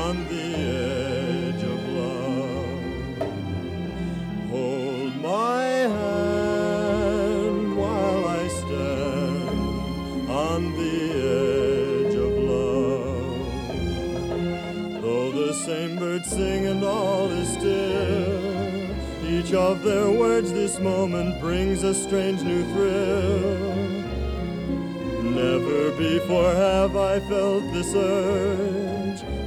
on the edge of love. Hold my hand while I stand on the edge of love. Though the same birds sing and all is still, each of their words this moment brings a strange new thrill. Never before have I felt this urge